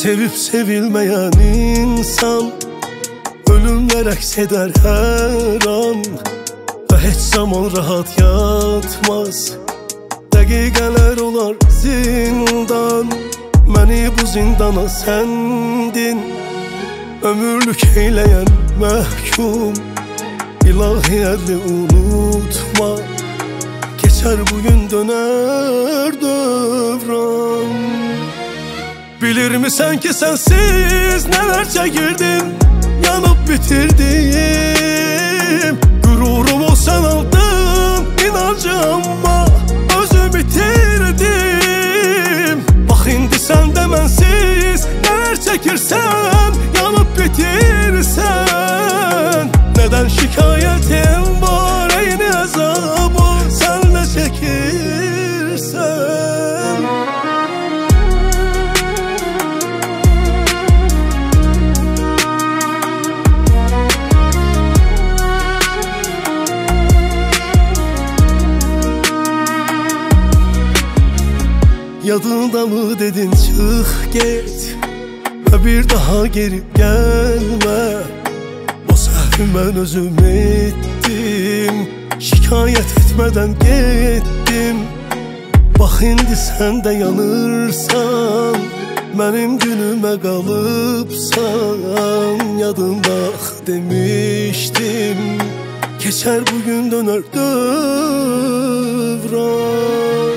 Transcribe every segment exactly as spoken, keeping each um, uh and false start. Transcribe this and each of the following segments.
Sevip sevilmeyen insan ölümler əkseder her an ve hiç zaman rahat yatmaz. Dəqiqələr olar zindan, məni bu zindana səndin ömürlük eyleyen məhkum. İlahi əlli unutma, geçer bugün döner dövran. Bilirmisən ki sensiz neler çəkirdim, yanıp bitirdim. Gururumu sen aldın inancı, ama özüm bitirdim. Bak indi sen de mənsiz neler çəkirsən, yanıp bitirsən. Neden şikayetin var eyni azabı sen de çekirsen? Yadında mı dedin çık git ve bir daha geri gelme. O səhvi mən özüm ettim, şikayet etmeden gittim. Bak indi sen de yanırsan, benim günüme kalıpsan. Yadında demiştim, geçer bugün döner dövran.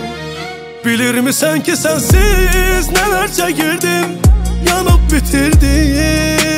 Bilirmisən ki sensiz neler çəkirdim, yanıp bitirdim.